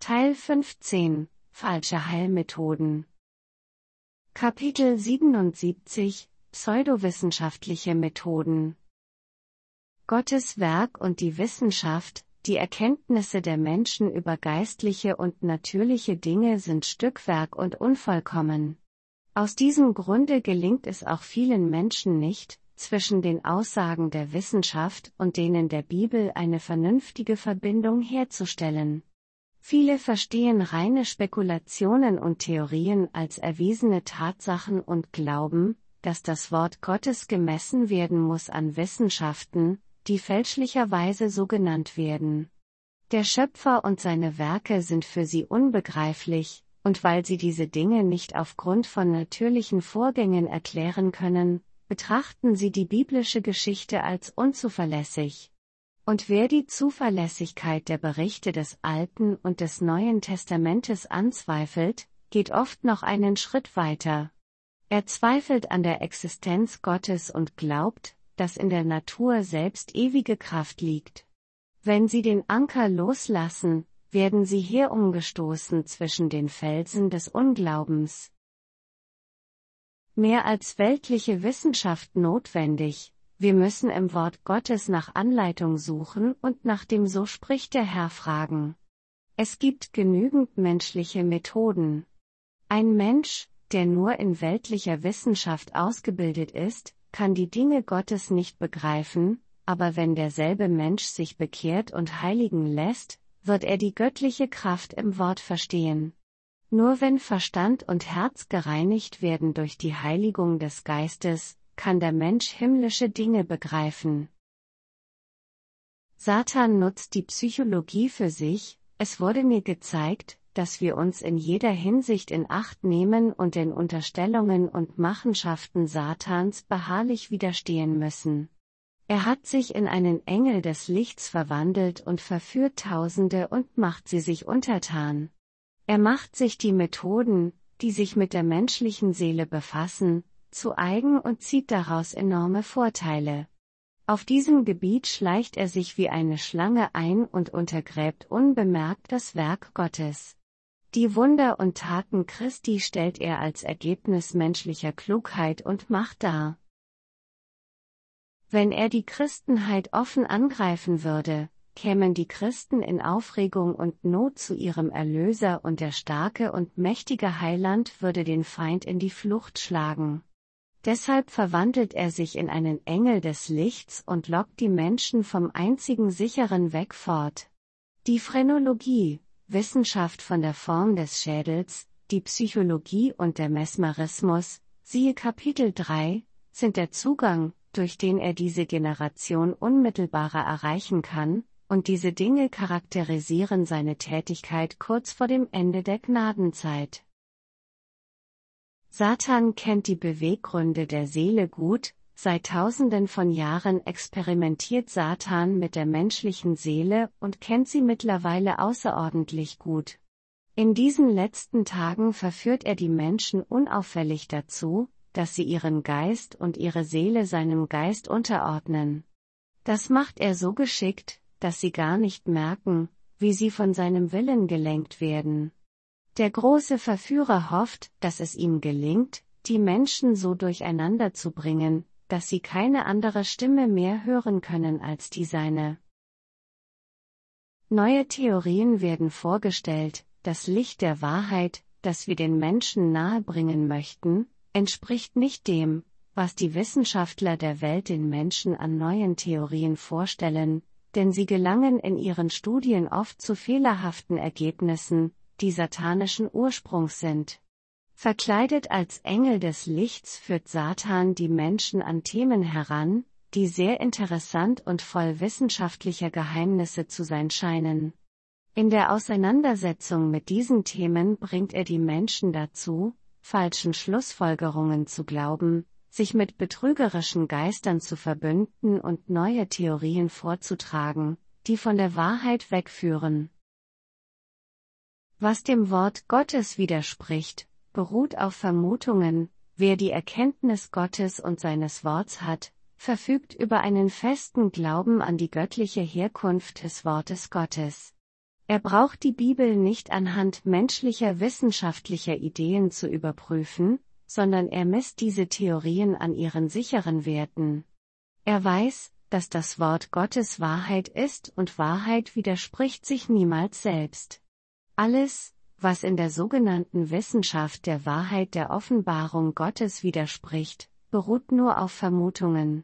Teil 15 – Falsche Heilmethoden. Kapitel 77 – Pseudowissenschaftliche Methoden. Gottes Werk und die Wissenschaft, die Erkenntnisse der Menschen über geistliche und natürliche Dinge sind Stückwerk und unvollkommen. Aus diesem Grunde gelingt es auch vielen Menschen nicht, zwischen den Aussagen der Wissenschaft und denen der Bibel eine vernünftige Verbindung herzustellen. Viele verstehen reine Spekulationen und Theorien als erwiesene Tatsachen und glauben, dass das Wort Gottes gemessen werden muss an Wissenschaften, die fälschlicherweise so genannt werden. Der Schöpfer und seine Werke sind für sie unbegreiflich, und weil sie diese Dinge nicht aufgrund von natürlichen Vorgängen erklären können, betrachten sie die biblische Geschichte als unzuverlässig. Und wer die Zuverlässigkeit der Berichte des Alten und des Neuen Testamentes anzweifelt, geht oft noch einen Schritt weiter. Er zweifelt an der Existenz Gottes und glaubt, dass in der Natur selbst ewige Kraft liegt. Wenn sie den Anker loslassen, werden sie herumgestoßen zwischen den Felsen des Unglaubens. Mehr als weltliche Wissenschaft notwendig, wir müssen im Wort Gottes nach Anleitung suchen und nach dem So spricht der Herr fragen. Es gibt genügend menschliche Methoden. Ein Mensch, der nur in weltlicher Wissenschaft ausgebildet ist, kann die Dinge Gottes nicht begreifen, aber wenn derselbe Mensch sich bekehrt und heiligen lässt, wird er die göttliche Kraft im Wort verstehen. Nur wenn Verstand und Herz gereinigt werden durch die Heiligung des Geistes, kann der Mensch himmlische Dinge begreifen. Satan nutzt die Psychologie für sich. Es wurde mir gezeigt, dass wir uns in jeder Hinsicht in Acht nehmen und den Unterstellungen und Machenschaften Satans beharrlich widerstehen müssen. Er hat sich in einen Engel des Lichts verwandelt und verführt Tausende und macht sie sich untertan. Er macht sich die Methoden, die sich mit der menschlichen Seele befassen, zu eigen und zieht daraus enorme Vorteile. Auf diesem Gebiet schleicht er sich wie eine Schlange ein und untergräbt unbemerkt das Werk Gottes. Die Wunder und Taten Christi stellt er als Ergebnis menschlicher Klugheit und Macht dar. Wenn er die Christenheit offen angreifen würde, kämen die Christen in Aufregung und Not zu ihrem Erlöser und der starke und mächtige Heiland würde den Feind in die Flucht schlagen. Deshalb verwandelt er sich in einen Engel des Lichts und lockt die Menschen vom einzigen sicheren Weg fort. Die Phrenologie, Wissenschaft von der Form des Schädels, die Psychologie und der Mesmerismus, siehe Kapitel 3, sind der Zugang, durch den er diese Generation unmittelbarer erreichen kann, und diese Dinge charakterisieren seine Tätigkeit kurz vor dem Ende der Gnadenzeit. Satan kennt die Beweggründe der Seele gut, seit Tausenden von Jahren experimentiert Satan mit der menschlichen Seele und kennt sie mittlerweile außerordentlich gut. In diesen letzten Tagen verführt er die Menschen unauffällig dazu, dass sie ihren Geist und ihre Seele seinem Geist unterordnen. Das macht er so geschickt, dass sie gar nicht merken, wie sie von seinem Willen gelenkt werden. Der große Verführer hofft, dass es ihm gelingt, die Menschen so durcheinander zu bringen, dass sie keine andere Stimme mehr hören können als die seine. Neue Theorien werden vorgestellt, das Licht der Wahrheit, das wir den Menschen nahebringen möchten, entspricht nicht dem, was die Wissenschaftler der Welt den Menschen an neuen Theorien vorstellen, denn sie gelangen in ihren Studien oft zu fehlerhaften Ergebnissen, die satanischen Ursprungs sind. Verkleidet als Engel des Lichts führt Satan die Menschen an Themen heran, die sehr interessant und voll wissenschaftlicher Geheimnisse zu sein scheinen. In der Auseinandersetzung mit diesen Themen bringt er die Menschen dazu, falschen Schlussfolgerungen zu glauben, sich mit betrügerischen Geistern zu verbünden und neue Theorien vorzutragen, die von der Wahrheit wegführen. Was dem Wort Gottes widerspricht, beruht auf Vermutungen. Wer die Erkenntnis Gottes und seines Worts hat, verfügt über einen festen Glauben an die göttliche Herkunft des Wortes Gottes. Er braucht die Bibel nicht anhand menschlicher wissenschaftlicher Ideen zu überprüfen, sondern er misst diese Theorien an ihren sicheren Werten. Er weiß, dass das Wort Gottes Wahrheit ist und Wahrheit widerspricht sich niemals selbst. Alles, was in der sogenannten Wissenschaft der Wahrheit der Offenbarung Gottes widerspricht, beruht nur auf Vermutungen.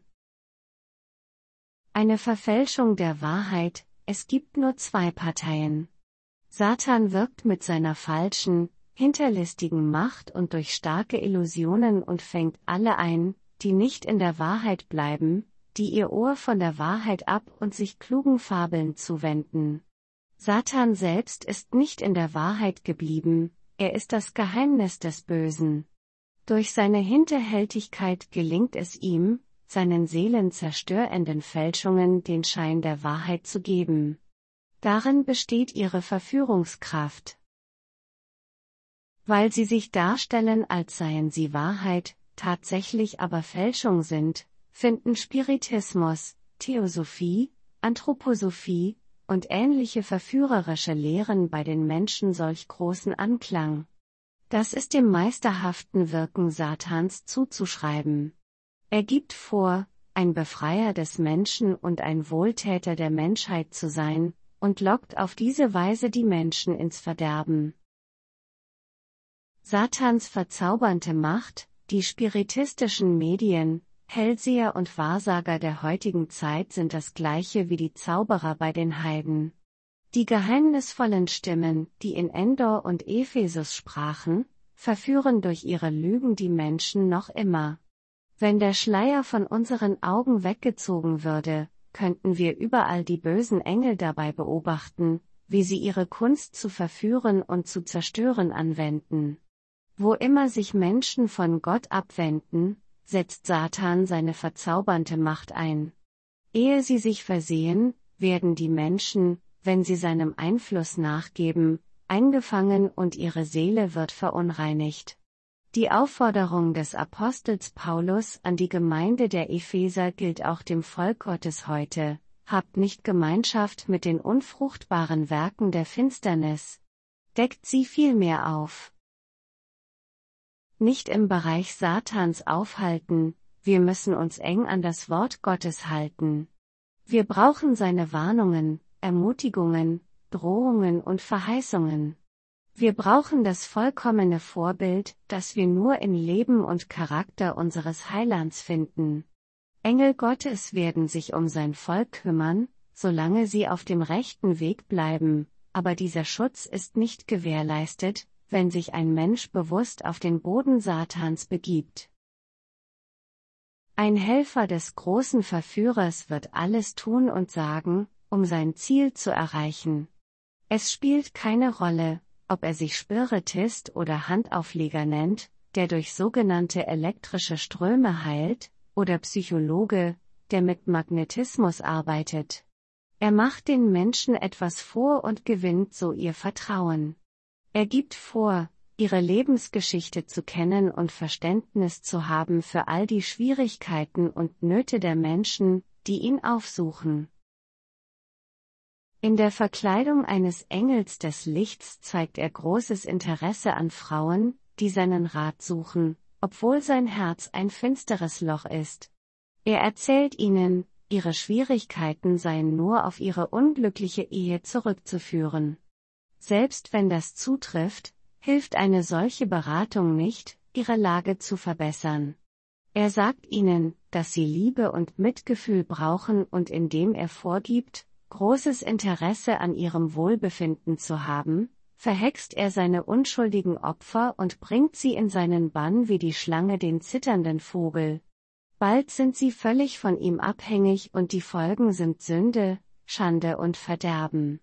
Eine Verfälschung der Wahrheit: Es gibt nur zwei Parteien. Satan wirkt mit seiner falschen, hinterlistigen Macht und durch starke Illusionen und fängt alle ein, die nicht in der Wahrheit bleiben, die ihr Ohr von der Wahrheit ab und sich klugen Fabeln zuwenden. Satan selbst ist nicht in der Wahrheit geblieben, er ist das Geheimnis des Bösen. Durch seine Hinterhältigkeit gelingt es ihm, seinen seelenzerstörenden Fälschungen den Schein der Wahrheit zu geben. Darin besteht ihre Verführungskraft. Weil sie sich darstellen, als seien sie Wahrheit, tatsächlich aber Fälschung sind, finden Spiritismus, Theosophie, Anthroposophie und ähnliche verführerische Lehren bei den Menschen solch großen Anklang. Das ist dem meisterhaften Wirken Satans zuzuschreiben. Er gibt vor, ein Befreier des Menschen und ein Wohltäter der Menschheit zu sein, und lockt auf diese Weise die Menschen ins Verderben. Satans verzaubernde Macht, die spiritistischen Medien, Hellseher und Wahrsager der heutigen Zeit sind das gleiche wie die Zauberer bei den Heiden. Die geheimnisvollen Stimmen, die in Endor und Ephesus sprachen, verführen durch ihre Lügen die Menschen noch immer. Wenn der Schleier von unseren Augen weggezogen würde, könnten wir überall die bösen Engel dabei beobachten, wie sie ihre Kunst zu verführen und zu zerstören anwenden. Wo immer sich Menschen von Gott abwenden, setzt Satan seine verzaubernde Macht ein. Ehe sie sich versehen, werden die Menschen, wenn sie seinem Einfluss nachgeben, eingefangen und ihre Seele wird verunreinigt. Die Aufforderung des Apostels Paulus an die Gemeinde der Epheser gilt auch dem Volk Gottes heute: Habt nicht Gemeinschaft mit den unfruchtbaren Werken der Finsternis. Deckt sie vielmehr auf. Nicht im Bereich Satans aufhalten, wir müssen uns eng an das Wort Gottes halten. Wir brauchen seine Warnungen, Ermutigungen, Drohungen und Verheißungen. Wir brauchen das vollkommene Vorbild, das wir nur in Leben und Charakter unseres Heilands finden. Engel Gottes werden sich um sein Volk kümmern, solange sie auf dem rechten Weg bleiben, aber dieser Schutz ist nicht gewährleistet, wenn sich ein Mensch bewusst auf den Boden Satans begibt. Ein Helfer des großen Verführers wird alles tun und sagen, um sein Ziel zu erreichen. Es spielt keine Rolle, ob er sich Spiritist oder Handaufleger nennt, der durch sogenannte elektrische Ströme heilt, oder Psychologe, der mit Magnetismus arbeitet. Er macht den Menschen etwas vor und gewinnt so ihr Vertrauen. Er gibt vor, ihre Lebensgeschichte zu kennen und Verständnis zu haben für all die Schwierigkeiten und Nöte der Menschen, die ihn aufsuchen. In der Verkleidung eines Engels des Lichts zeigt er großes Interesse an Frauen, die seinen Rat suchen, obwohl sein Herz ein finsteres Loch ist. Er erzählt ihnen, ihre Schwierigkeiten seien nur auf ihre unglückliche Ehe zurückzuführen. Selbst wenn das zutrifft, hilft eine solche Beratung nicht, ihre Lage zu verbessern. Er sagt ihnen, dass sie Liebe und Mitgefühl brauchen und indem er vorgibt, großes Interesse an ihrem Wohlbefinden zu haben, verhext er seine unschuldigen Opfer und bringt sie in seinen Bann wie die Schlange den zitternden Vogel. Bald sind sie völlig von ihm abhängig und die Folgen sind Sünde, Schande und Verderben.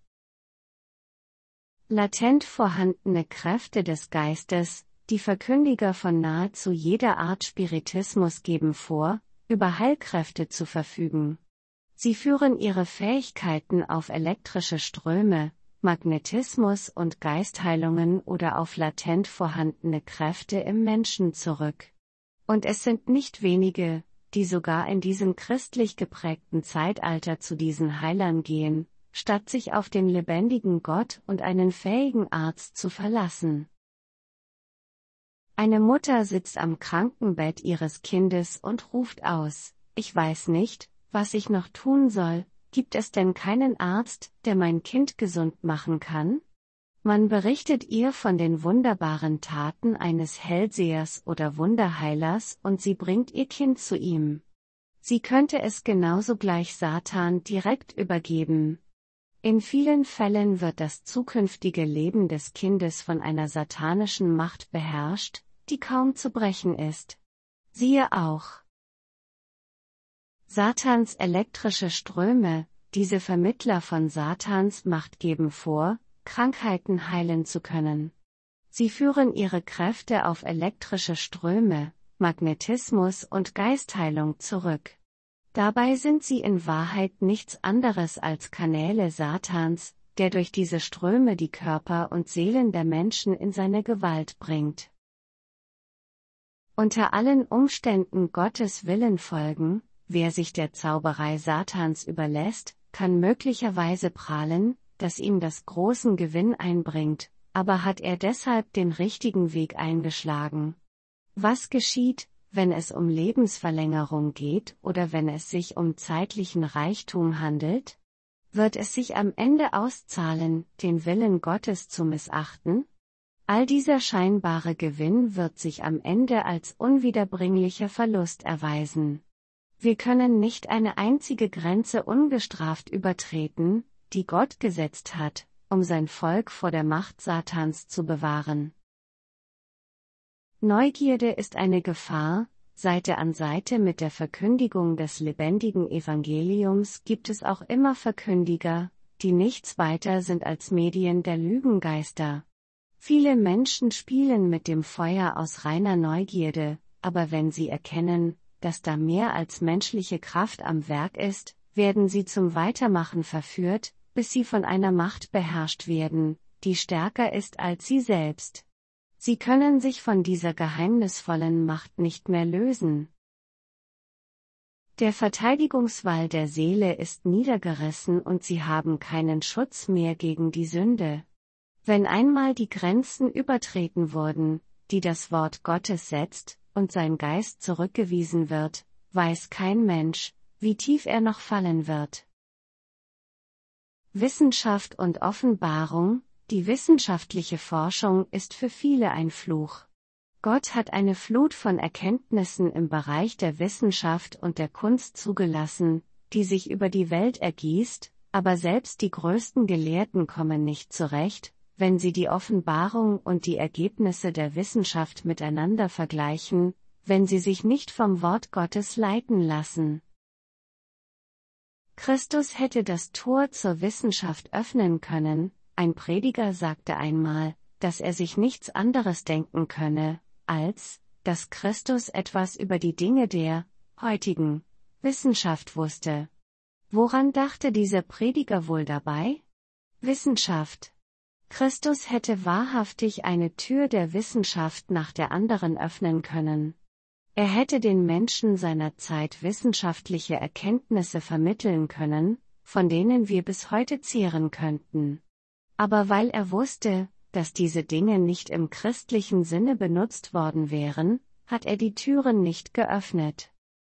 Latent vorhandene Kräfte des Geistes, die Verkündiger von nahezu jeder Art Spiritismus geben vor, über Heilkräfte zu verfügen. Sie führen ihre Fähigkeiten auf elektrische Ströme, Magnetismus und Geistheilungen oder auf latent vorhandene Kräfte im Menschen zurück. Und es sind nicht wenige, die sogar in diesem christlich geprägten Zeitalter zu diesen Heilern gehen, statt sich auf den lebendigen Gott und einen fähigen Arzt zu verlassen. Eine Mutter sitzt am Krankenbett ihres Kindes und ruft aus: Ich weiß nicht, was ich noch tun soll, gibt es denn keinen Arzt, der mein Kind gesund machen kann? Man berichtet ihr von den wunderbaren Taten eines Hellsehers oder Wunderheilers und sie bringt ihr Kind zu ihm. Sie könnte es genauso gleich Satan direkt übergeben. In vielen Fällen wird das zukünftige Leben des Kindes von einer satanischen Macht beherrscht, die kaum zu brechen ist. Siehe auch Satans elektrische Ströme. Diese Vermittler von Satans Macht geben vor, Krankheiten heilen zu können. Sie führen ihre Kräfte auf elektrische Ströme, Magnetismus und Geistheilung zurück. Dabei sind sie in Wahrheit nichts anderes als Kanäle Satans, der durch diese Ströme die Körper und Seelen der Menschen in seine Gewalt bringt. Unter allen Umständen Gottes Willen folgen. Wer sich der Zauberei Satans überlässt, kann möglicherweise prahlen, dass ihm das großen Gewinn einbringt, aber hat er deshalb den richtigen Weg eingeschlagen? Was geschieht, wenn es um Lebensverlängerung geht oder wenn es sich um zeitlichen Reichtum handelt? Wird es sich am Ende auszahlen, den Willen Gottes zu missachten? All dieser scheinbare Gewinn wird sich am Ende als unwiederbringlicher Verlust erweisen. Wir können nicht eine einzige Grenze ungestraft übertreten, die Gott gesetzt hat, um sein Volk vor der Macht Satans zu bewahren. Neugierde ist eine Gefahr. Seite an Seite mit der Verkündigung des lebendigen Evangeliums gibt es auch immer Verkündiger, die nichts weiter sind als Medien der Lügengeister. Viele Menschen spielen mit dem Feuer aus reiner Neugierde, aber wenn sie erkennen, dass da mehr als menschliche Kraft am Werk ist, werden sie zum Weitermachen verführt, bis sie von einer Macht beherrscht werden, die stärker ist als sie selbst. Sie können sich von dieser geheimnisvollen Macht nicht mehr lösen. Der Verteidigungswall der Seele ist niedergerissen und sie haben keinen Schutz mehr gegen die Sünde. Wenn einmal die Grenzen übertreten wurden, die das Wort Gottes setzt, und sein Geist zurückgewiesen wird, weiß kein Mensch, wie tief er noch fallen wird. Wissenschaft und Offenbarung. Die wissenschaftliche Forschung ist für viele ein Fluch. Gott hat eine Flut von Erkenntnissen im Bereich der Wissenschaft und der Kunst zugelassen, die sich über die Welt ergießt, aber selbst die größten Gelehrten kommen nicht zurecht, wenn sie die Offenbarung und die Ergebnisse der Wissenschaft miteinander vergleichen, wenn sie sich nicht vom Wort Gottes leiten lassen. Christus hätte das Tor zur Wissenschaft öffnen können. Ein Prediger sagte einmal, dass er sich nichts anderes denken könne, als, dass Christus etwas über die Dinge der heutigen Wissenschaft wusste. Woran dachte dieser Prediger wohl dabei? Wissenschaft. Christus hätte wahrhaftig eine Tür der Wissenschaft nach der anderen öffnen können. Er hätte den Menschen seiner Zeit wissenschaftliche Erkenntnisse vermitteln können, von denen wir bis heute zehren könnten. Aber weil er wusste, dass diese Dinge nicht im christlichen Sinne benutzt worden wären, hat er die Türen nicht geöffnet.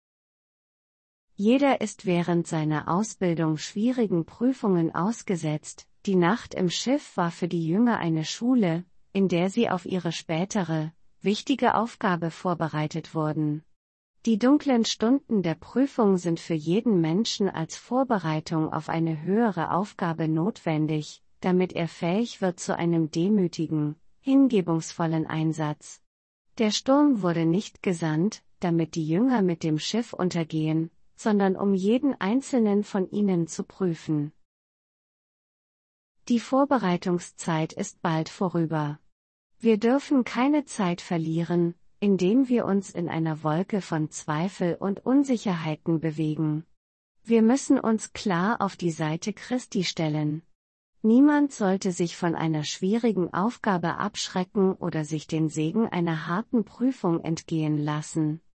Jeder ist während seiner Ausbildung schwierigen Prüfungen ausgesetzt. Die Nacht im Schiff war für die Jünger eine Schule, in der sie auf ihre spätere, wichtige Aufgabe vorbereitet wurden. Die dunklen Stunden der Prüfung sind für jeden Menschen als Vorbereitung auf eine höhere Aufgabe notwendig, damit er fähig wird zu einem demütigen, hingebungsvollen Einsatz. Der Sturm wurde nicht gesandt, damit die Jünger mit dem Schiff untergehen, sondern um jeden einzelnen von ihnen zu prüfen. Die Vorbereitungszeit ist bald vorüber. Wir dürfen keine Zeit verlieren, indem wir uns in einer Wolke von Zweifel und Unsicherheiten bewegen. Wir müssen uns klar auf die Seite Christi stellen. Niemand sollte sich von einer schwierigen Aufgabe abschrecken oder sich den Segen einer harten Prüfung entgehen lassen.